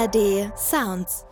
ARD Sounds.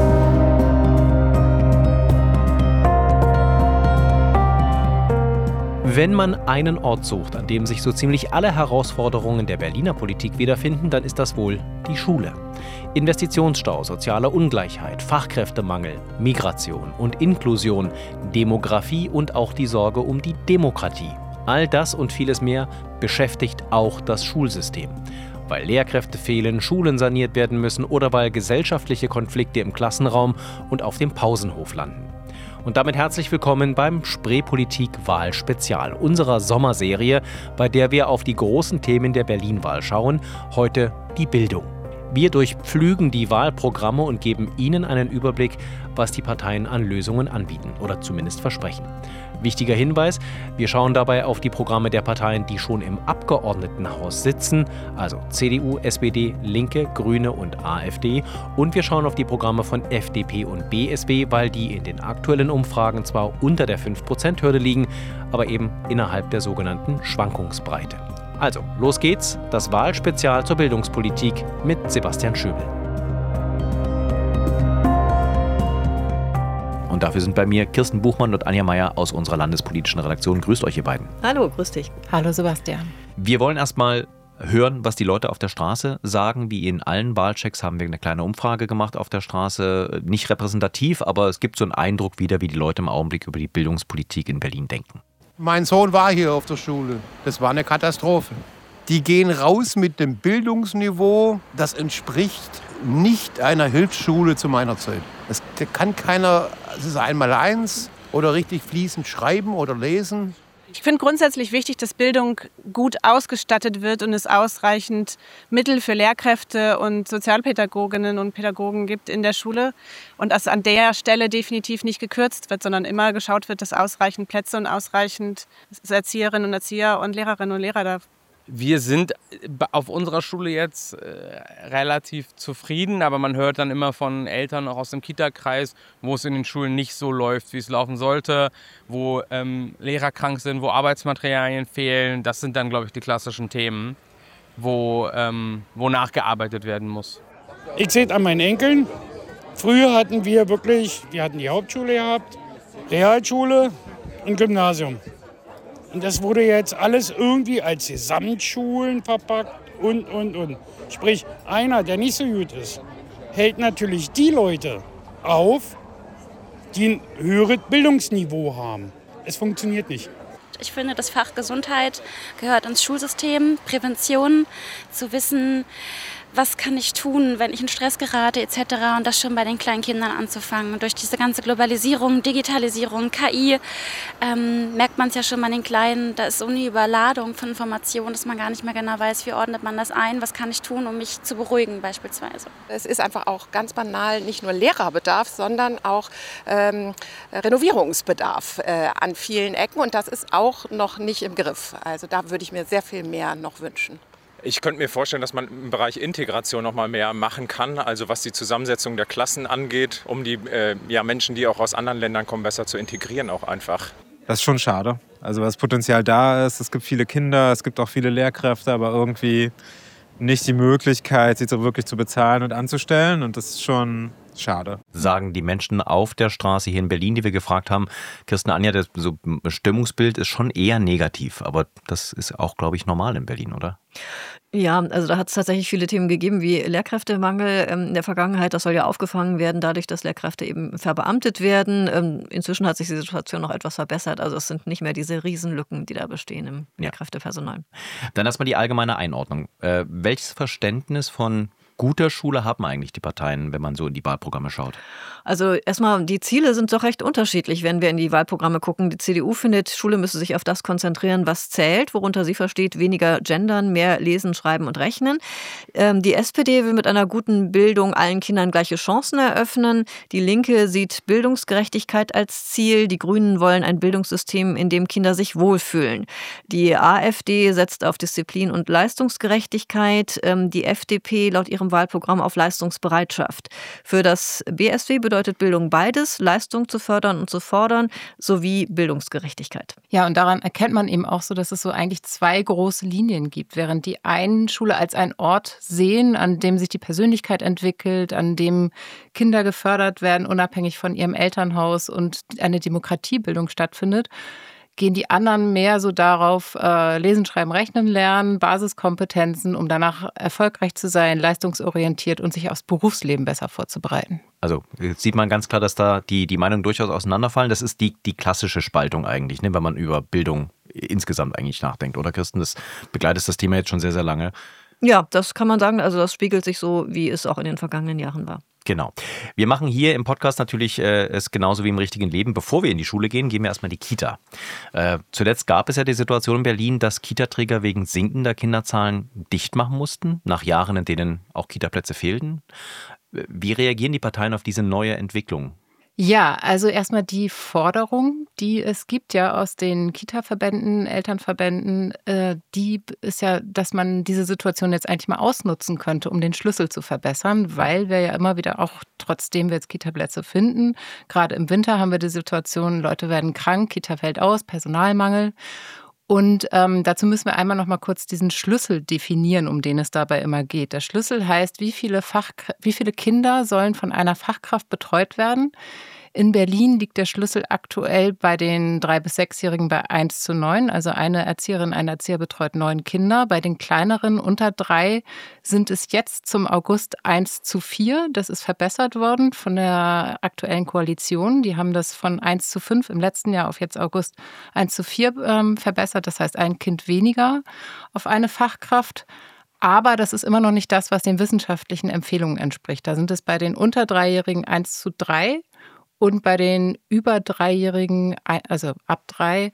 Wenn man einen Ort sucht, an dem sich so ziemlich alle Herausforderungen der Berliner Politik wiederfinden, dann ist das wohl die Schule. Investitionsstau, soziale Ungleichheit, Fachkräftemangel, Migration und Inklusion, Demografie und auch die Sorge um die Demokratie. All das und vieles mehr beschäftigt auch das Schulsystem. Weil Lehrkräfte fehlen, Schulen saniert werden müssen oder weil gesellschaftliche Konflikte im Klassenraum und auf dem Pausenhof landen. Und damit herzlich willkommen beim Spreepolitik-Wahl-Spezial, unserer Sommerserie, bei der wir auf die großen Themen der Berlin-Wahl schauen. Heute die Bildung. Wir durchpflügen die Wahlprogramme und geben Ihnen einen Überblick, was die Parteien an Lösungen anbieten oder zumindest versprechen. Wichtiger Hinweis, wir schauen dabei auf die Programme der Parteien, die schon im Abgeordnetenhaus sitzen, also CDU, SPD, Linke, Grüne und AfD. Und wir schauen auf die Programme von FDP und BSW, weil die in den aktuellen Umfragen zwar unter der 5%-Hürde liegen, aber eben innerhalb der sogenannten Schwankungsbreite. Also, los geht's, das Wahlspezial zur Bildungspolitik mit Sebastian Schöbel. Und dafür sind bei mir Kirsten Buchmann und Anja Meier aus unserer landespolitischen Redaktion. Grüßt euch, ihr beiden. Hallo, grüß dich. Hallo, Sebastian. Wir wollen erstmal hören, was die Leute auf der Straße sagen. Wie in allen Wahlchecks haben wir eine kleine Umfrage gemacht auf der Straße. Nicht repräsentativ, aber es gibt so einen Eindruck wieder, wie die Leute im Augenblick über die Bildungspolitik in Berlin denken. Mein Sohn war hier auf der Schule. Das war eine Katastrophe. Die gehen raus mit dem Bildungsniveau, das entspricht nicht einer Hilfsschule zu meiner Zeit. Das kann keiner, es ist 1x1 oder richtig fließend schreiben oder lesen. Ich finde grundsätzlich wichtig, dass Bildung gut ausgestattet wird und es ausreichend Mittel für Lehrkräfte und Sozialpädagoginnen und Pädagogen gibt in der Schule und dass an der Stelle definitiv nicht gekürzt wird, sondern immer geschaut wird, dass ausreichend Plätze und ausreichend Erzieherinnen und Erzieher und Lehrerinnen und Lehrer da. Wir sind auf unserer Schule jetzt relativ zufrieden, aber man hört dann immer von Eltern auch aus dem Kita-Kreis, wo es in den Schulen nicht so läuft, wie es laufen sollte, wo Lehrer krank sind, wo Arbeitsmaterialien fehlen. Das sind dann, glaube ich, die klassischen Themen, wo nachgearbeitet werden muss. Ich sehe es an meinen Enkeln. Früher hatten wir hatten die Hauptschule gehabt, Realschule und Gymnasium. Und das wurde jetzt alles irgendwie als Gesamtschulen verpackt und. Sprich, einer, der nicht so gut ist, hält natürlich die Leute auf, die ein höheres Bildungsniveau haben. Es funktioniert nicht. Ich finde, das Fach Gesundheit gehört ins Schulsystem. Prävention, zu wissen, was kann ich tun, wenn ich in Stress gerate etc. Und das schon bei den kleinen Kindern anzufangen. Durch diese ganze Globalisierung, Digitalisierung, KI merkt man es ja schon bei den Kleinen. Da ist so eine Überladung von Informationen, dass man gar nicht mehr genau weiß, wie ordnet man das ein, was kann ich tun, um mich zu beruhigen beispielsweise. Es ist einfach auch ganz banal nicht nur Lehrerbedarf, sondern auch Renovierungsbedarf an vielen Ecken. Und das ist auch noch nicht im Griff. Also da würde ich mir sehr viel mehr noch wünschen. Ich könnte mir vorstellen, dass man im Bereich Integration noch mal mehr machen kann, also was die Zusammensetzung der Klassen angeht, um die Menschen, die auch aus anderen Ländern kommen, besser zu integrieren auch einfach. Das ist schon schade. Also das Potenzial da ist, es gibt viele Kinder, es gibt auch viele Lehrkräfte, aber irgendwie nicht die Möglichkeit, sie so wirklich zu bezahlen und anzustellen, und das ist schon schade. Sagen die Menschen auf der Straße hier in Berlin, die wir gefragt haben. Kirsten, Anja, das Stimmungsbild ist schon eher negativ, aber das ist auch, glaube ich, normal in Berlin, oder? Ja, also da hat es tatsächlich viele Themen gegeben, wie Lehrkräftemangel in der Vergangenheit. Das soll ja aufgefangen werden, dadurch, dass Lehrkräfte eben verbeamtet werden. Inzwischen hat sich die Situation noch etwas verbessert. Also es sind nicht mehr diese Riesenlücken, die da bestehen im Lehrkräftepersonal. Dann erstmal die allgemeine Einordnung. Welches Verständnis von guter Schule haben eigentlich die Parteien, wenn man so in die Wahlprogramme schaut? Also erstmal, die Ziele sind doch recht unterschiedlich, wenn wir in die Wahlprogramme gucken. Die CDU findet, Schule müsse sich auf das konzentrieren, was zählt, worunter sie versteht, weniger gendern, mehr lesen, schreiben und rechnen. Die SPD will mit einer guten Bildung allen Kindern gleiche Chancen eröffnen. Die Linke sieht Bildungsgerechtigkeit als Ziel. Die Grünen wollen ein Bildungssystem, in dem Kinder sich wohlfühlen. Die AfD setzt auf Disziplin und Leistungsgerechtigkeit. Die FDP laut ihrem im Wahlprogramm auf Leistungsbereitschaft. Für das BSW bedeutet Bildung beides, Leistung zu fördern und zu fordern, sowie Bildungsgerechtigkeit. Ja, und daran erkennt man eben auch so, dass es so eigentlich zwei große Linien gibt. Während die einen Schule als einen Ort sehen, an dem sich die Persönlichkeit entwickelt, an dem Kinder gefördert werden, unabhängig von ihrem Elternhaus und eine Demokratiebildung stattfindet, gehen die anderen mehr so darauf, lesen, schreiben, rechnen lernen, Basiskompetenzen, um danach erfolgreich zu sein, leistungsorientiert und sich aufs Berufsleben besser vorzubereiten. Also jetzt sieht man ganz klar, dass da die Meinungen durchaus auseinanderfallen. Das ist die klassische Spaltung eigentlich, ne, wenn man über Bildung insgesamt eigentlich nachdenkt. Oder Kirsten, das begleitet das Thema jetzt schon sehr, sehr lange. Ja, das kann man sagen. Also das spiegelt sich so, wie es auch in den vergangenen Jahren war. Genau. Wir machen hier im Podcast natürlich es genauso wie im richtigen Leben. Bevor wir in die Schule gehen, gehen wir erstmal in die Kita. Zuletzt gab es ja die Situation in Berlin, dass Kitaträger wegen sinkender Kinderzahlen dicht machen mussten, nach Jahren, in denen auch Kitaplätze fehlten. Wie reagieren die Parteien auf diese neue Entwicklung? Ja, also erstmal die Forderung, die es gibt ja aus den Kita-Verbänden, Elternverbänden, die ist ja, dass man diese Situation jetzt eigentlich mal ausnutzen könnte, um den Schlüssel zu verbessern, weil wir ja immer wieder auch, trotzdem wir jetzt Kitaplätze finden, gerade im Winter haben wir die Situation, Leute werden krank, Kita fällt aus, Personalmangel. Und dazu müssen wir einmal noch mal kurz diesen Schlüssel definieren, um den es dabei immer geht. Der Schlüssel heißt, wie viele Kinder sollen von einer Fachkraft betreut werden. In Berlin liegt der Schlüssel aktuell bei den 3- bis 6-Jährigen bei 1:9. Also eine Erzieherin, ein Erzieher betreut 9 Kinder. Bei den kleineren unter 3 sind es jetzt zum August 1:4. Das ist verbessert worden von der aktuellen Koalition. Die haben das von 1:5 im letzten Jahr auf jetzt August 1:4 verbessert. Das heißt, ein Kind weniger auf eine Fachkraft. Aber das ist immer noch nicht das, was den wissenschaftlichen Empfehlungen entspricht. Da sind es bei den unter 3-Jährigen 1:3. Und bei den über 3-Jährigen, also ab 3,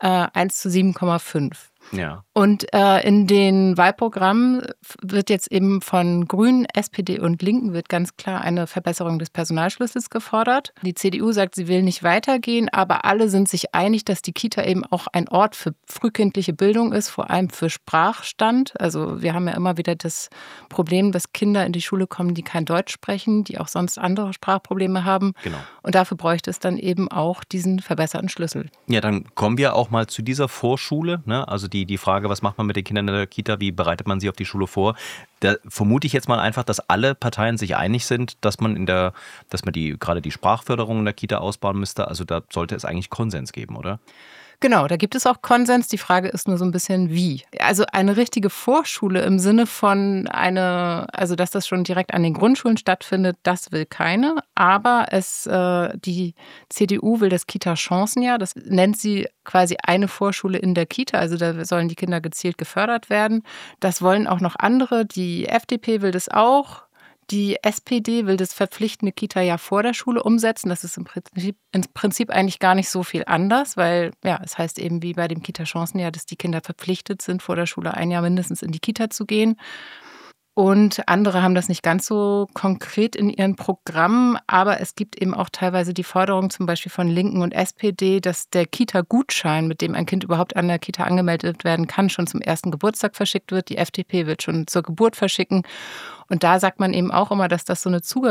1:7,5. Ja. Und in den Wahlprogrammen wird jetzt eben von Grünen, SPD und Linken wird ganz klar eine Verbesserung des Personalschlüssels gefordert. Die CDU sagt, sie will nicht weitergehen, aber alle sind sich einig, dass die Kita eben auch ein Ort für frühkindliche Bildung ist, vor allem für Sprachstand. Also wir haben ja immer wieder das Problem, dass Kinder in die Schule kommen, die kein Deutsch sprechen, die auch sonst andere Sprachprobleme haben. Genau. Und dafür bräuchte es dann eben auch diesen verbesserten Schlüssel. Ja, dann kommen wir auch mal zu dieser Vorschule, ne? Also die Frage, was macht man mit den Kindern in der Kita, wie bereitet man sie auf die Schule vor? Da vermute ich jetzt mal einfach, dass alle Parteien sich einig sind, dass man gerade die Sprachförderung in der Kita ausbauen müsste. Also da sollte es eigentlich Konsens geben, oder? Genau, da gibt es auch Konsens. Die Frage ist nur so ein bisschen wie. Also eine richtige Vorschule im Sinne von also dass das schon direkt an den Grundschulen stattfindet, das will keine. Aber die CDU will das Kita-Chancenjahr. Das nennt sie quasi eine Vorschule in der Kita. Also da sollen die Kinder gezielt gefördert werden. Das wollen auch noch andere. Die FDP will das auch. Die SPD will das verpflichtende Kita-Jahr vor der Schule umsetzen. Das ist im Prinzip eigentlich gar nicht so viel anders, weil ja, es heißt eben wie bei dem Kita-Chancenjahr, dass die Kinder verpflichtet sind, vor der Schule ein Jahr mindestens in die Kita zu gehen. Und andere haben das nicht ganz so konkret in ihren Programmen, aber es gibt eben auch teilweise die Forderung zum Beispiel von Linken und SPD, dass der Kita-Gutschein, mit dem ein Kind überhaupt an der Kita angemeldet werden kann, schon zum ersten Geburtstag verschickt wird. Die FDP wird schon zur Geburt verschicken. Und da sagt man eben auch immer, dass das so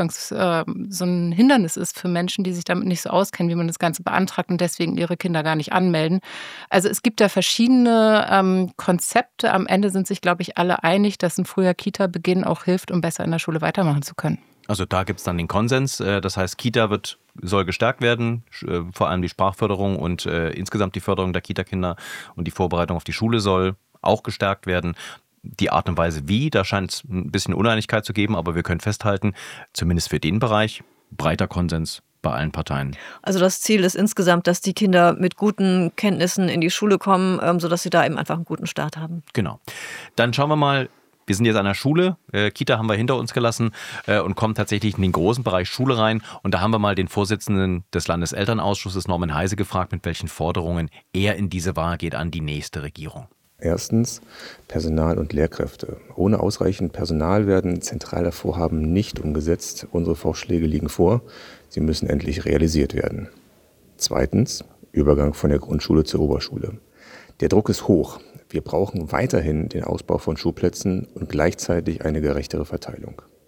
ein Hindernis ist für Menschen, die sich damit nicht so auskennen, wie man das Ganze beantragt und deswegen ihre Kinder gar nicht anmelden. Also es gibt da verschiedene Konzepte. Am Ende sind sich, glaube ich, alle einig, dass ein früher Kita-Beginn auch hilft, um besser in der Schule weitermachen zu können. Also da gibt es dann den Konsens. Das heißt, Kita soll gestärkt werden, vor allem die Sprachförderung und insgesamt die Förderung der Kita-Kinder und die Vorbereitung auf die Schule soll auch gestärkt werden. Die Art und Weise wie, da scheint es ein bisschen Uneinigkeit zu geben, aber wir können festhalten, zumindest für den Bereich, breiter Konsens bei allen Parteien. Also das Ziel ist insgesamt, dass die Kinder mit guten Kenntnissen in die Schule kommen, sodass sie da eben einfach einen guten Start haben. Genau. Dann schauen wir mal, wir sind jetzt an der Schule, Kita haben wir hinter uns gelassen und kommen tatsächlich in den großen Bereich Schule rein. Und da haben wir mal den Vorsitzenden des Landeselternausschusses, Norman Heise, gefragt, mit welchen Forderungen er in diese Wahl geht an die nächste Regierung. Erstens Personal und Lehrkräfte. Ohne ausreichend Personal werden zentrale Vorhaben nicht umgesetzt. Unsere Vorschläge liegen vor. Sie müssen endlich realisiert werden. Zweitens Übergang von der Grundschule zur Oberschule. Der Druck ist hoch. Wir brauchen weiterhin den Ausbau von Schulplätzen und gleichzeitig eine gerechtere Verteilung.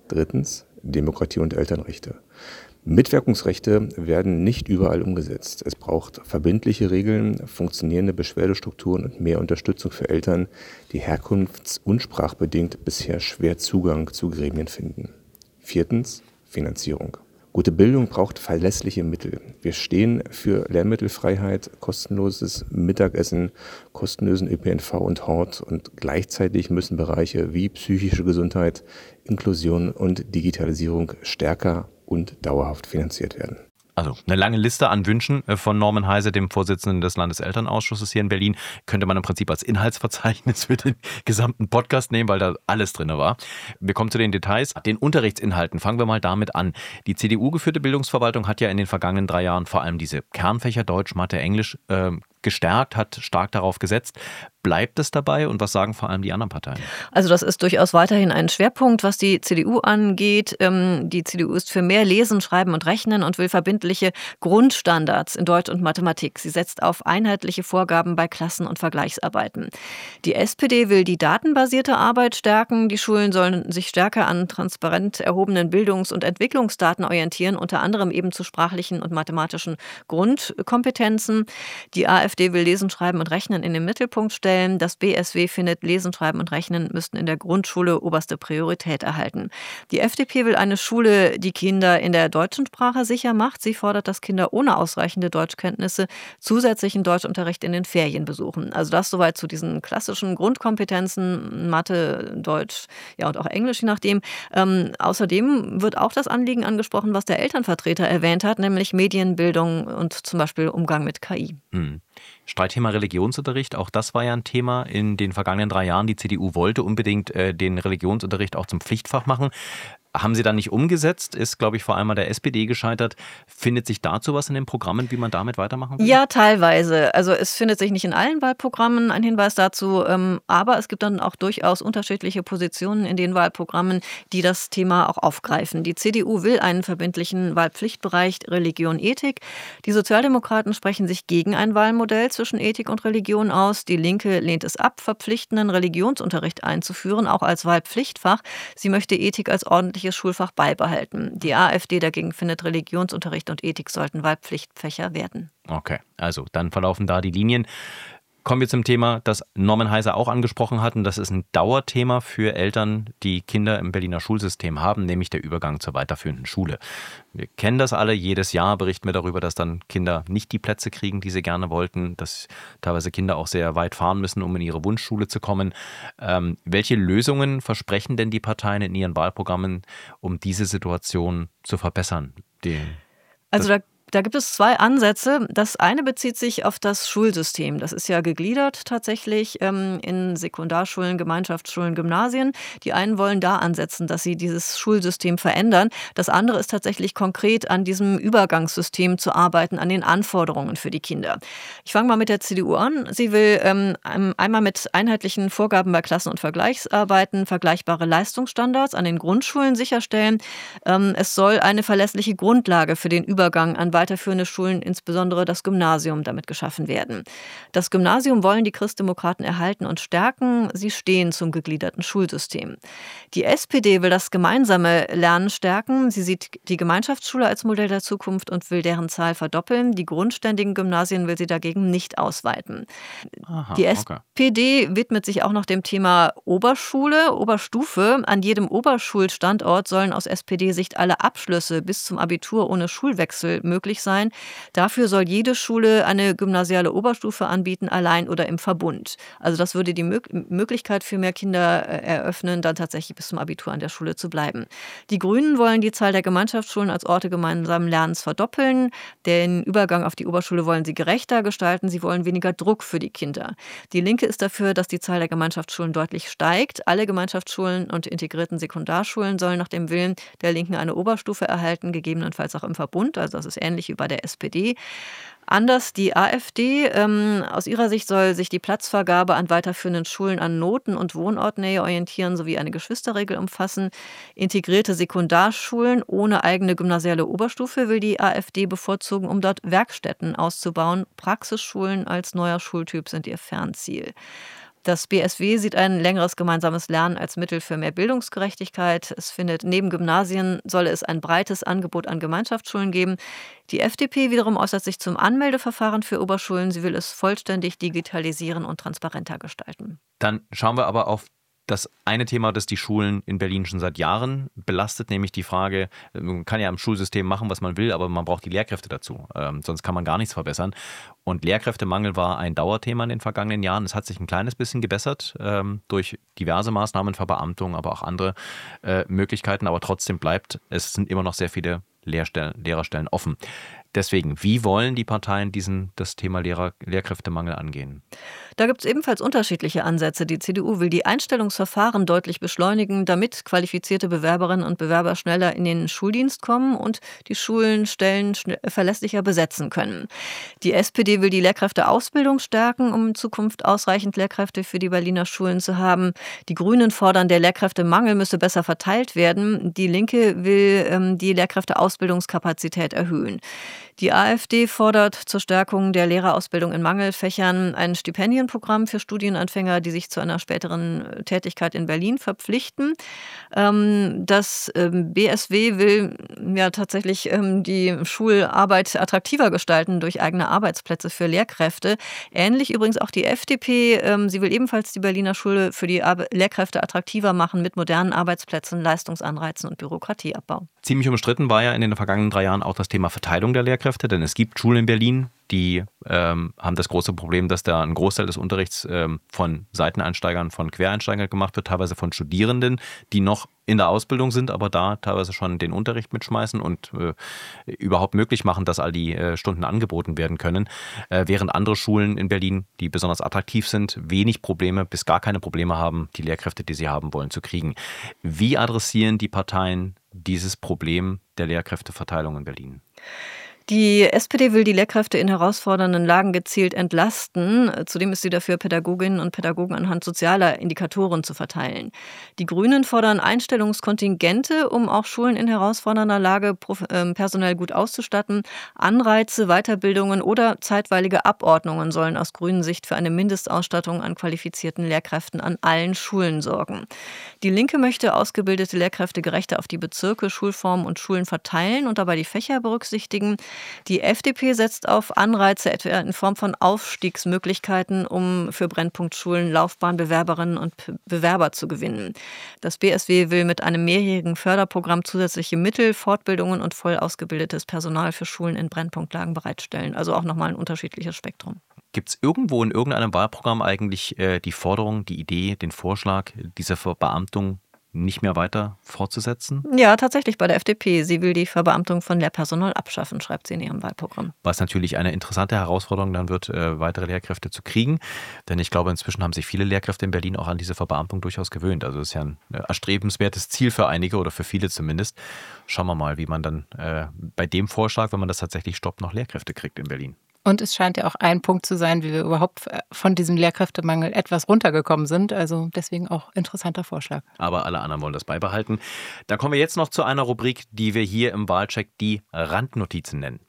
Drittens, Demokratie und Elternrechte. Mitwirkungsrechte werden nicht überall umgesetzt. Es braucht verbindliche Regeln, funktionierende Beschwerdestrukturen und mehr Unterstützung für Eltern, die herkunfts- und sprachbedingt bisher schwer Zugang zu Gremien finden. Viertens, Finanzierung. Gute Bildung braucht verlässliche Mittel. Wir stehen für Lehrmittelfreiheit, kostenloses Mittagessen, kostenlosen ÖPNV und Hort und gleichzeitig müssen Bereiche wie psychische Gesundheit, Inklusion und Digitalisierung stärker und dauerhaft finanziert werden. Also eine lange Liste an Wünschen von Norman Heise, dem Vorsitzenden des Landeselternausschusses hier in Berlin, könnte man im Prinzip als Inhaltsverzeichnis für den gesamten Podcast nehmen, weil da alles drin war. Wir kommen zu den Details. Den Unterrichtsinhalten, fangen wir mal damit an. Die CDU-geführte Bildungsverwaltung hat ja in den vergangenen 3 Jahren vor allem diese Kernfächer Deutsch, Mathe, Englisch gestärkt, hat stark darauf gesetzt. Bleibt es dabei und was sagen vor allem die anderen Parteien? Also das ist durchaus weiterhin ein Schwerpunkt, was die CDU angeht. Die CDU ist für mehr Lesen, Schreiben und Rechnen und will verbindliche Grundstandards in Deutsch und Mathematik. Sie setzt auf einheitliche Vorgaben bei Klassen- und Vergleichsarbeiten. Die SPD will die datenbasierte Arbeit stärken. Die Schulen sollen sich stärker an transparent erhobenen Bildungs- und Entwicklungsdaten orientieren, unter anderem eben zu sprachlichen und mathematischen Grundkompetenzen. Die AfD will Lesen, Schreiben und Rechnen in den Mittelpunkt stellen. Das BSW findet, Lesen, Schreiben und Rechnen müssten in der Grundschule oberste Priorität erhalten. Die FDP will eine Schule, die Kinder in der deutschen Sprache sicher macht. Sie fordert, dass Kinder ohne ausreichende Deutschkenntnisse zusätzlichen Deutschunterricht in den Ferien besuchen. Also das soweit zu diesen klassischen Grundkompetenzen, Mathe, Deutsch, ja und auch Englisch, je nachdem. Außerdem wird auch das Anliegen angesprochen, was der Elternvertreter erwähnt hat, nämlich Medienbildung und zum Beispiel Umgang mit KI. Streitthema Religionsunterricht, auch das war ja ein Thema in den vergangenen 3 Jahren. Die CDU wollte unbedingt den Religionsunterricht auch zum Pflichtfach machen. Haben Sie dann nicht umgesetzt, ist, glaube ich, vor allem an der SPD gescheitert. Findet sich dazu was in den Programmen, wie man damit weitermachen will? Ja, teilweise. Also es findet sich nicht in allen Wahlprogrammen ein Hinweis dazu, aber es gibt dann auch durchaus unterschiedliche Positionen in den Wahlprogrammen, die das Thema auch aufgreifen. Die CDU will einen verbindlichen Wahlpflichtbereich Religion, Ethik. Die Sozialdemokraten sprechen sich gegen ein Wahlmodell zwischen Ethik und Religion aus. Die Linke lehnt es ab, verpflichtenden Religionsunterricht einzuführen, auch als Wahlpflichtfach. Sie möchte Ethik als ordentliches Schulfach beibehalten. Die AfD dagegen findet, Religionsunterricht und Ethik sollten Wahlpflichtfächer werden. Okay, also dann verlaufen da die Linien. Kommen wir zum Thema, das Norman Heise auch angesprochen hat. Und das ist ein Dauerthema für Eltern, die Kinder im Berliner Schulsystem haben, nämlich der Übergang zur weiterführenden Schule. Wir kennen das alle. Jedes Jahr berichten wir darüber, dass dann Kinder nicht die Plätze kriegen, die sie gerne wollten, dass teilweise Kinder auch sehr weit fahren müssen, um in ihre Wunschschule zu kommen. Welche Lösungen versprechen denn die Parteien in ihren Wahlprogrammen, um diese Situation zu verbessern? Da gibt es 2 Ansätze. Das eine bezieht sich auf das Schulsystem. Das ist ja gegliedert tatsächlich in Sekundarschulen, Gemeinschaftsschulen, Gymnasien. Die einen wollen da ansetzen, dass sie dieses Schulsystem verändern. Das andere ist tatsächlich konkret an diesem Übergangssystem zu arbeiten, an den Anforderungen für die Kinder. Ich fange mal mit der CDU an. Sie will einmal mit einheitlichen Vorgaben bei Klassen- und Vergleichsarbeiten vergleichbare Leistungsstandards an den Grundschulen sicherstellen. Es soll eine verlässliche Grundlage für den Übergang an weiterführende Schulen, insbesondere das Gymnasium, damit geschaffen werden. Das Gymnasium wollen die Christdemokraten erhalten und stärken. Sie stehen zum gegliederten Schulsystem. Die SPD will das gemeinsame Lernen stärken. Sie sieht die Gemeinschaftsschule als Modell der Zukunft und will deren Zahl verdoppeln. Die grundständigen Gymnasien will sie dagegen nicht ausweiten. Die SPD widmet sich auch noch dem Thema Oberschule, Oberstufe. An jedem Oberschulstandort sollen aus SPD-Sicht alle Abschlüsse bis zum Abitur ohne Schulwechsel möglich sein. Dafür soll jede Schule eine gymnasiale Oberstufe anbieten, allein oder im Verbund. Also das würde die Möglichkeit für mehr Kinder eröffnen, dann tatsächlich bis zum Abitur an der Schule zu bleiben. Die Grünen wollen die Zahl der Gemeinschaftsschulen als Orte gemeinsamen Lernens verdoppeln. Den Übergang auf die Oberschule wollen sie gerechter gestalten. Sie wollen weniger Druck für die Kinder. Die Linke ist dafür, dass die Zahl der Gemeinschaftsschulen deutlich steigt. Alle Gemeinschaftsschulen und integrierten Sekundarschulen sollen nach dem Willen der Linken eine Oberstufe erhalten, gegebenenfalls auch im Verbund. Also das ist ähnlich wie bei der SPD. Anders die AfD. Aus ihrer Sicht soll sich die Platzvergabe an weiterführenden Schulen an Noten- und Wohnortnähe orientieren sowie eine Geschwisterregel umfassen. Integrierte Sekundarschulen ohne eigene gymnasiale Oberstufe will die AfD bevorzugen, um dort Werkstätten auszubauen. Praxisschulen als neuer Schultyp sind ihr Fernziel. Das BSW sieht ein längeres gemeinsames Lernen als Mittel für mehr Bildungsgerechtigkeit. Es findet, neben Gymnasien solle es ein breites Angebot an Gemeinschaftsschulen geben. Die FDP wiederum äußert sich zum Anmeldeverfahren für Oberschulen. Sie will es vollständig digitalisieren und transparenter gestalten. Dann schauen wir aber auf das eine Thema, das die Schulen in Berlin schon seit Jahren belastet, nämlich die Frage, man kann ja im Schulsystem machen, was man will, aber man braucht die Lehrkräfte dazu. Sonst kann man gar nichts verbessern. Und Lehrkräftemangel war ein Dauerthema in den vergangenen Jahren. Es hat sich ein kleines bisschen gebessert durch diverse Maßnahmen, Verbeamtung, aber auch andere Möglichkeiten. Aber trotzdem es sind immer noch sehr viele Lehrerstellen offen. Deswegen, wie wollen die Parteien das Thema Lehrkräftemangel angehen? Da gibt es ebenfalls unterschiedliche Ansätze. Die CDU will die Einstellungsverfahren deutlich beschleunigen, damit qualifizierte Bewerberinnen und Bewerber schneller in den Schuldienst kommen und die Schulen Stellen verlässlicher besetzen können. Die SPD will die Lehrkräfteausbildung stärken, um in Zukunft ausreichend Lehrkräfte für die Berliner Schulen zu haben. Die Grünen fordern, der Lehrkräftemangel müsse besser verteilt werden. Die Linke will die Lehrkräfteausbildungskapazität erhöhen. Die AfD fordert zur Stärkung der Lehrerausbildung in Mangelfächern ein Stipendienprogramm für Studienanfänger, die sich zu einer späteren Tätigkeit in Berlin verpflichten. Das BSW will ja tatsächlich die Schularbeit attraktiver gestalten durch eigene Arbeitsplätze für Lehrkräfte. Ähnlich übrigens auch die FDP. Sie will ebenfalls die Berliner Schule für die Lehrkräfte attraktiver machen mit modernen Arbeitsplätzen, Leistungsanreizen und Bürokratieabbau. Ziemlich umstritten war ja in den vergangenen 3 Jahren auch das Thema Verteilung der Lehrkräfte, denn es gibt Schulen in Berlin, die haben das große Problem, dass da ein Großteil des Unterrichts von Seiteneinsteigern, von Quereinsteigern gemacht wird, teilweise von Studierenden, die noch in der Ausbildung sind, aber da teilweise schon den Unterricht mitschmeißen und überhaupt möglich machen, dass all die Stunden angeboten werden können, während andere Schulen in Berlin, die besonders attraktiv sind, wenig Probleme bis gar keine Probleme haben, die Lehrkräfte, die sie haben wollen, zu kriegen. Wie adressieren die Parteien dieses Problem der Lehrkräfteverteilung in Berlin? Die SPD will die Lehrkräfte in herausfordernden Lagen gezielt entlasten. Zudem ist sie dafür, Pädagoginnen und Pädagogen anhand sozialer Indikatoren zu verteilen. Die Grünen fordern Einstellungskontingente, um auch Schulen in herausfordernder Lage personell gut auszustatten. Anreize, Weiterbildungen oder zeitweilige Abordnungen sollen aus grünen Sicht für eine Mindestausstattung an qualifizierten Lehrkräften an allen Schulen sorgen. Die Linke möchte ausgebildete Lehrkräfte gerechter auf die Bezirke, Schulformen und Schulen verteilen und dabei die Fächer berücksichtigen. Die FDP setzt auf Anreize, etwa in Form von Aufstiegsmöglichkeiten, um für Brennpunktschulen Laufbahnbewerberinnen und Bewerber zu gewinnen. Das BSW will mit einem mehrjährigen Förderprogramm zusätzliche Mittel, Fortbildungen und voll ausgebildetes Personal für Schulen in Brennpunktlagen bereitstellen. Also auch nochmal ein unterschiedliches Spektrum. Gibt es irgendwo in irgendeinem Wahlprogramm eigentlich die Forderung, die Idee, den Vorschlag, diese Verbeamtung nicht mehr weiter fortzusetzen? Ja, tatsächlich bei der FDP. Sie will die Verbeamtung von Lehrpersonal abschaffen, schreibt sie in ihrem Wahlprogramm. Was natürlich eine interessante Herausforderung dann wird, weitere Lehrkräfte zu kriegen. Denn ich glaube, inzwischen haben sich viele Lehrkräfte in Berlin auch an diese Verbeamtung durchaus gewöhnt. Also es ist ja ein erstrebenswertes Ziel für einige oder für viele zumindest. Schauen wir mal, wie man dann bei dem Vorschlag, wenn man das tatsächlich stoppt, noch Lehrkräfte kriegt in Berlin. Und es scheint ja auch ein Punkt zu sein, wie wir überhaupt von diesem Lehrkräftemangel etwas runtergekommen sind. Also deswegen auch interessanter Vorschlag. Aber alle anderen wollen das beibehalten. Dann kommen wir jetzt noch zu einer Rubrik, die wir hier im Wahlcheck die Randnotizen nennen.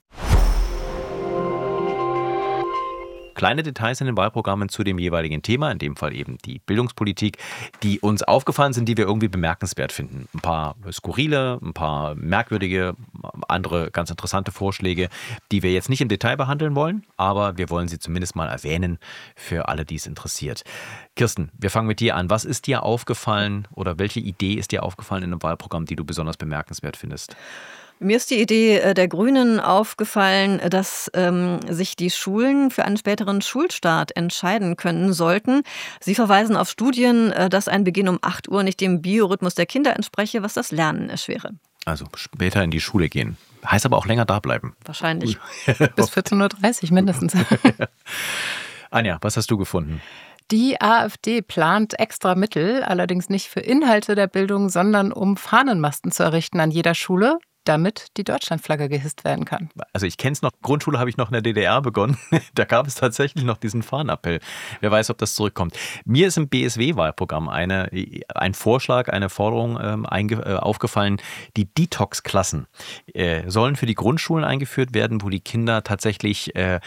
Kleine Details in den Wahlprogrammen zu dem jeweiligen Thema, in dem Fall eben die Bildungspolitik, die uns aufgefallen sind, die wir irgendwie bemerkenswert finden. Ein paar skurrile, ein paar merkwürdige, andere ganz interessante Vorschläge, die wir jetzt nicht im Detail behandeln wollen, aber wir wollen sie zumindest mal erwähnen für alle, die es interessiert. Kirsten, wir fangen mit dir an. Was ist dir aufgefallen oder welche Idee ist dir aufgefallen in einem Wahlprogramm, die du besonders bemerkenswert findest? Mir ist die Idee der Grünen aufgefallen, dass sich die Schulen für einen späteren Schulstart entscheiden können sollten. Sie verweisen auf Studien, dass ein Beginn um 8 Uhr nicht dem Biorhythmus der Kinder entspreche, was das Lernen erschwere. Also später in die Schule gehen. Heißt aber auch länger da bleiben. Wahrscheinlich. Bis 14.30 Uhr mindestens. Anja, was hast du gefunden? Die AfD plant extra Mittel, allerdings nicht für Inhalte der Bildung, sondern um Fahnenmasten zu errichten an jeder Schule, damit die Deutschlandflagge gehisst werden kann. Also ich kenne es noch, Grundschule habe ich noch in der DDR begonnen. Da gab es tatsächlich noch diesen Fahnenappell. Wer weiß, ob das zurückkommt. Mir ist im BSW-Wahlprogramm ein Vorschlag, eine Forderung aufgefallen. Die Detox-Klassen sollen für die Grundschulen eingeführt werden, wo die Kinder tatsächlich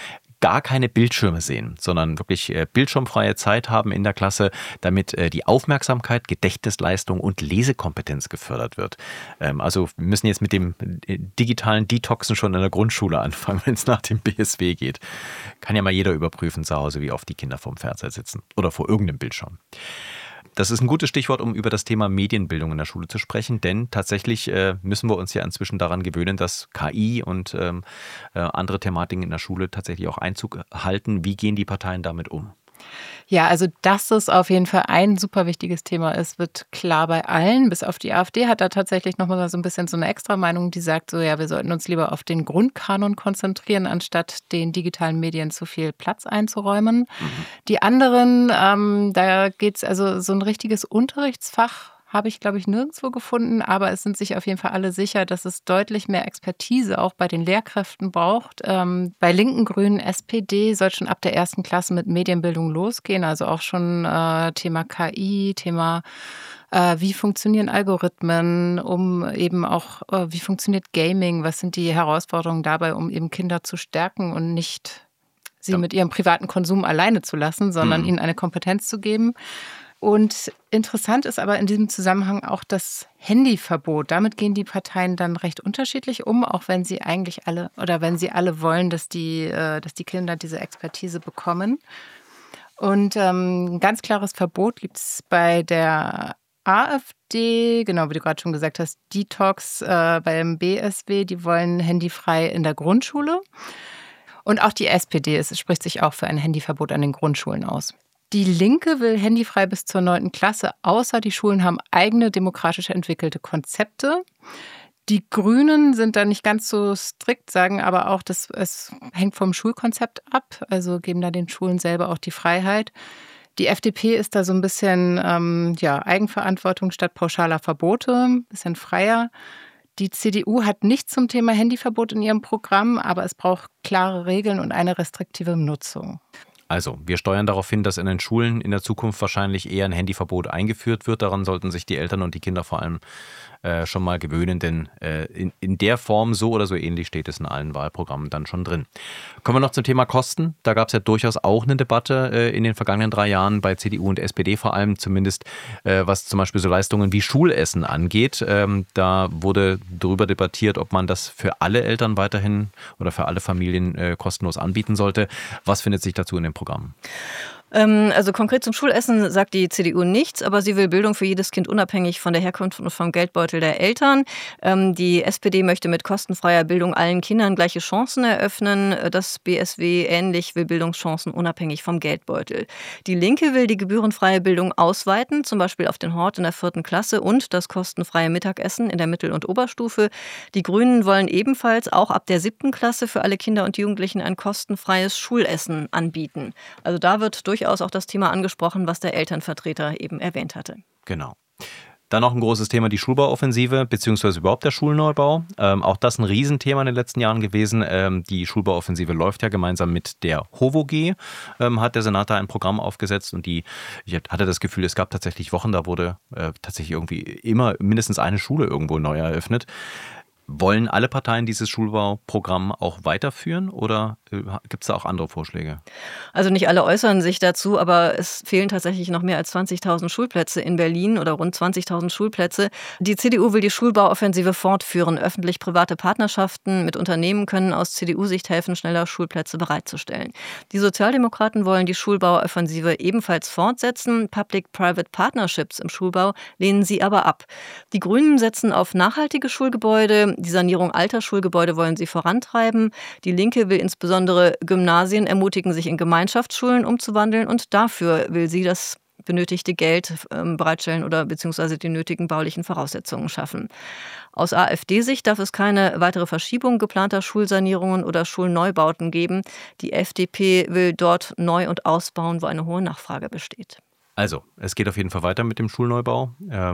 gar keine Bildschirme sehen, sondern wirklich bildschirmfreie Zeit haben in der Klasse, damit die Aufmerksamkeit, Gedächtnisleistung und Lesekompetenz gefördert wird. Also wir müssen jetzt mit dem digitalen Detoxen schon in der Grundschule anfangen, wenn es nach dem BSW geht. Kann ja mal jeder überprüfen zu Hause, wie oft die Kinder vorm Fernseher sitzen oder vor irgendeinem Bildschirm. Das ist ein gutes Stichwort, um über das Thema Medienbildung in der Schule zu sprechen, denn tatsächlich müssen wir uns ja inzwischen daran gewöhnen, dass KI und andere Thematiken in der Schule tatsächlich auch Einzug halten. Wie gehen die Parteien damit um? Ja, also dass es auf jeden Fall ein super wichtiges Thema ist, wird klar bei allen. Bis auf die AfD hat da tatsächlich nochmal so ein bisschen so eine Extrameinung, die sagt so, ja, wir sollten uns lieber auf den Grundkanon konzentrieren, anstatt den digitalen Medien zu viel Platz einzuräumen. Die anderen, da geht es also so ein richtiges Unterrichtsfach, habe ich, glaube ich, nirgendwo gefunden, aber es sind sich auf jeden Fall alle sicher, dass es deutlich mehr Expertise auch bei den Lehrkräften braucht. Bei Linken, Grünen, SPD soll schon ab der 1. Klasse mit Medienbildung losgehen, also auch schon Thema KI, Thema wie funktionieren Algorithmen, um eben auch, wie funktioniert Gaming, was sind die Herausforderungen dabei, um eben Kinder zu stärken und nicht sie mit ihrem privaten Konsum alleine zu lassen, sondern ihnen eine Kompetenz zu geben. Und interessant ist aber in diesem Zusammenhang auch das Handyverbot. Damit gehen die Parteien dann recht unterschiedlich um, auch wenn sie eigentlich alle oder wenn sie alle wollen, dass die Kinder diese Expertise bekommen. Und ein ganz klares Verbot gibt es bei der AfD, genau wie du gerade schon gesagt hast, Detox beim BSW, die wollen handyfrei in der Grundschule. Und auch die SPD spricht sich auch für ein Handyverbot an den Grundschulen aus. Die Linke will handyfrei bis zur 9. Klasse, außer die Schulen haben eigene demokratisch entwickelte Konzepte. Die Grünen sind da nicht ganz so strikt, sagen aber auch, dass es hängt vom Schulkonzept ab, also geben da den Schulen selber auch die Freiheit. Die FDP ist da so ein bisschen Eigenverantwortung statt pauschaler Verbote, ein bisschen freier. Die CDU hat nichts zum Thema Handyverbot in ihrem Programm, aber es braucht klare Regeln und eine restriktive Nutzung. Also, wir steuern darauf hin, dass in den Schulen in der Zukunft wahrscheinlich eher ein Handyverbot eingeführt wird. Daran sollten sich die Eltern und die Kinder vor allem schon mal gewöhnen, denn in der Form so oder so ähnlich steht es in allen Wahlprogrammen dann schon drin. Kommen wir noch zum Thema Kosten. Da gab es ja durchaus auch eine Debatte in den vergangenen 3 Jahren bei CDU und SPD vor allem, zumindest was zum Beispiel so Leistungen wie Schulessen angeht. Da wurde darüber debattiert, ob man das für alle Eltern weiterhin oder für alle Familien kostenlos anbieten sollte. Was findet sich dazu in dem Programm? Also konkret zum Schulessen sagt die CDU nichts, aber sie will Bildung für jedes Kind unabhängig von der Herkunft und vom Geldbeutel der Eltern. Die SPD möchte mit kostenfreier Bildung allen Kindern gleiche Chancen eröffnen. Das BSW ähnlich will Bildungschancen unabhängig vom Geldbeutel. Die Linke will die gebührenfreie Bildung ausweiten, zum Beispiel auf den Hort in der 4. Klasse und das kostenfreie Mittagessen in der Mittel- und Oberstufe. Die Grünen wollen ebenfalls auch ab der 7. Klasse für alle Kinder und Jugendlichen ein kostenfreies Schulessen anbieten. Also da wird durchaus auch das Thema angesprochen, was der Elternvertreter eben erwähnt hatte. Genau. Dann noch ein großes Thema, die Schulbauoffensive, beziehungsweise überhaupt der Schulneubau. Auch das ein Riesenthema in den letzten Jahren gewesen. Die Schulbauoffensive läuft ja gemeinsam mit der HOVOG, hat der Senat da ein Programm aufgesetzt und ich hatte das Gefühl, es gab tatsächlich Wochen, da wurde tatsächlich irgendwie immer mindestens eine Schule irgendwo neu eröffnet. Wollen alle Parteien dieses Schulbauprogramm auch weiterführen oder gibt es da auch andere Vorschläge? Also nicht alle äußern sich dazu, aber es fehlen tatsächlich noch mehr als 20.000 Schulplätze in Berlin oder rund 20.000 Schulplätze. Die CDU will die Schulbauoffensive fortführen. Öffentlich-private Partnerschaften mit Unternehmen können aus CDU-Sicht helfen, schneller Schulplätze bereitzustellen. Die Sozialdemokraten wollen die Schulbauoffensive ebenfalls fortsetzen. Public-Private Partnerships im Schulbau lehnen sie aber ab. Die Grünen setzen auf nachhaltige Schulgebäude. Die Sanierung alter Schulgebäude wollen sie vorantreiben. Die Linke will insbesondere Gymnasien ermutigen, sich in Gemeinschaftsschulen umzuwandeln und dafür will sie das benötigte Geld bereitstellen oder beziehungsweise die nötigen baulichen Voraussetzungen schaffen. Aus AfD-Sicht darf es keine weitere Verschiebung geplanter Schulsanierungen oder Schulneubauten geben. Die FDP will dort neu und ausbauen, wo eine hohe Nachfrage besteht. Also, es geht auf jeden Fall weiter mit dem Schulneubau.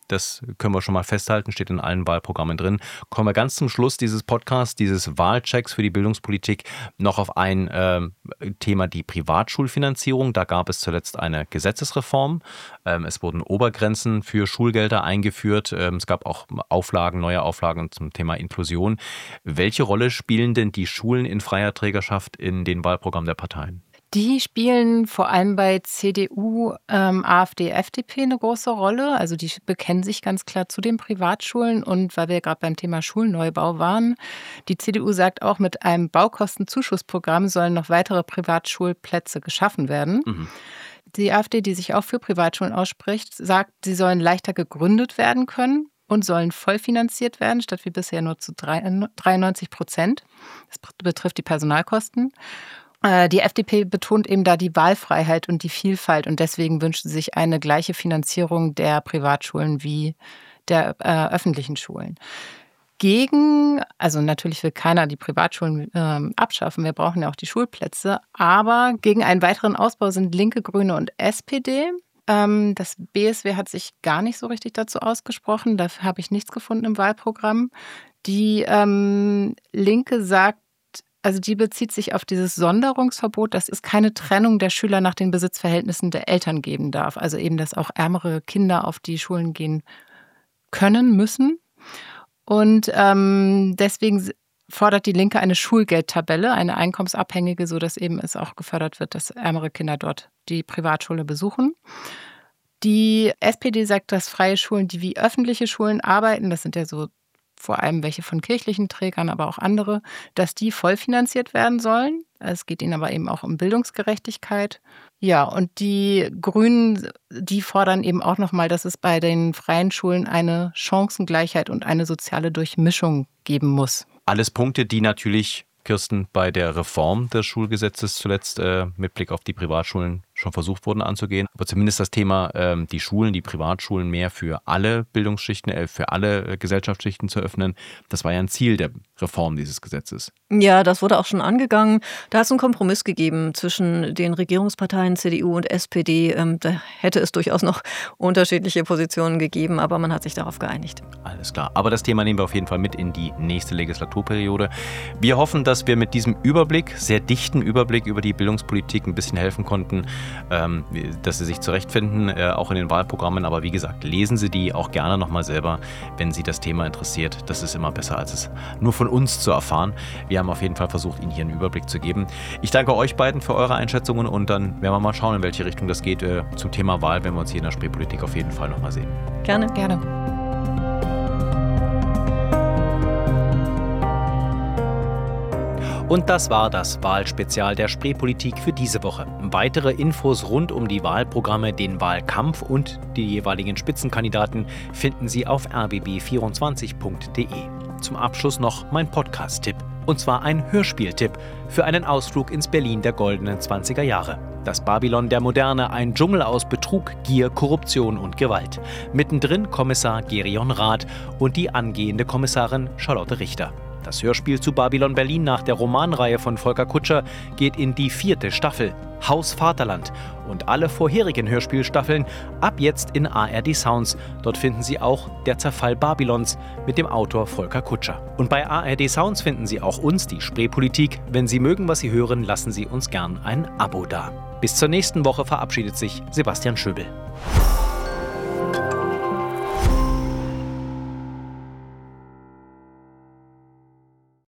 Das können wir schon mal festhalten, steht in allen Wahlprogrammen drin. Kommen wir ganz zum Schluss dieses Podcasts, dieses Wahlchecks für die Bildungspolitik, noch auf ein Thema, die Privatschulfinanzierung. Da gab es zuletzt eine Gesetzesreform. Es wurden Obergrenzen für Schulgelder eingeführt. Es gab auch neue Auflagen zum Thema Inklusion. Welche Rolle spielen denn die Schulen in freier Trägerschaft in den Wahlprogrammen der Parteien? Die spielen vor allem bei CDU, AfD, FDP eine große Rolle. Also die bekennen sich ganz klar zu den Privatschulen. Und weil wir gerade beim Thema Schulneubau waren, die CDU sagt auch, mit einem Baukostenzuschussprogramm sollen noch weitere Privatschulplätze geschaffen werden. Mhm. Die AfD, die sich auch für Privatschulen ausspricht, sagt, sie sollen leichter gegründet werden können und sollen vollfinanziert werden, statt wie bisher nur zu 93%. Das betrifft die Personalkosten. Die FDP betont eben da die Wahlfreiheit und die Vielfalt und deswegen wünscht sie sich eine gleiche Finanzierung der Privatschulen wie der öffentlichen Schulen. Also natürlich will keiner die Privatschulen abschaffen, wir brauchen ja auch die Schulplätze, aber gegen einen weiteren Ausbau sind Linke, Grüne und SPD. Das BSW hat sich gar nicht so richtig dazu ausgesprochen, dafür habe ich nichts gefunden im Wahlprogramm. Die Linke sagt, also die bezieht sich auf dieses Sonderungsverbot, dass es keine Trennung der Schüler nach den Besitzverhältnissen der Eltern geben darf. Also eben, dass auch ärmere Kinder auf die Schulen gehen können, müssen. Und deswegen fordert die Linke eine Schulgeldtabelle, eine einkommensabhängige, sodass eben es auch gefördert wird, dass ärmere Kinder dort die Privatschule besuchen. Die SPD sagt, dass freie Schulen, die wie öffentliche Schulen arbeiten, das sind ja so vor allem welche von kirchlichen Trägern, aber auch andere, dass die vollfinanziert werden sollen. Es geht ihnen aber eben auch um Bildungsgerechtigkeit. Ja, und die Grünen, die fordern eben auch nochmal, dass es bei den freien Schulen eine Chancengleichheit und eine soziale Durchmischung geben muss. Alles Punkte, die natürlich, Kirsten, bei der Reform des Schulgesetzes zuletzt mit Blick auf die Privatschulen schon versucht wurden anzugehen. Aber zumindest das Thema, die Schulen, die Privatschulen mehr für alle Bildungsschichten, für alle Gesellschaftsschichten zu öffnen, das war ja ein Ziel der Reform dieses Gesetzes. Ja, das wurde auch schon angegangen. Da hat es einen Kompromiss gegeben zwischen den Regierungsparteien CDU und SPD. Da hätte es durchaus noch unterschiedliche Positionen gegeben, aber man hat sich darauf geeinigt. Alles klar. Aber das Thema nehmen wir auf jeden Fall mit in die nächste Legislaturperiode. Wir hoffen, dass wir mit diesem Überblick, sehr dichten Überblick über die Bildungspolitik ein bisschen helfen konnten, dass Sie sich zurechtfinden, auch in den Wahlprogrammen. Aber wie gesagt, lesen Sie die auch gerne nochmal selber, wenn Sie das Thema interessiert. Das ist immer besser, als es nur von uns zu erfahren. Wir haben auf jeden Fall versucht, Ihnen hier einen Überblick zu geben. Ich danke euch beiden für eure Einschätzungen und dann werden wir mal schauen, in welche Richtung das geht. Zum Thema Wahl, wenn wir uns hier in der Spreepolitik auf jeden Fall nochmal sehen. Gerne. Gerne. Und das war das Wahlspezial der Spreepolitik für diese Woche. Weitere Infos rund um die Wahlprogramme, den Wahlkampf und die jeweiligen Spitzenkandidaten finden Sie auf rbb24.de. Zum Abschluss noch mein Podcast-Tipp. Und zwar ein Hörspieltipp für einen Ausflug ins Berlin der goldenen 20er Jahre. Das Babylon der Moderne, ein Dschungel aus Betrug, Gier, Korruption und Gewalt. Mittendrin Kommissar Gerion Rath und die angehende Kommissarin Charlotte Richter. Das Hörspiel zu Babylon Berlin nach der Romanreihe von Volker Kutscher geht in die 4. Staffel, Haus Vaterland. Und alle vorherigen Hörspielstaffeln ab jetzt in ARD Sounds. Dort finden Sie auch Der Zerfall Babylons mit dem Autor Volker Kutscher. Und bei ARD Sounds finden Sie auch uns, die Spreepolitik. Wenn Sie mögen, was Sie hören, lassen Sie uns gern ein Abo da. Bis zur nächsten Woche verabschiedet sich Sebastian Schöbel.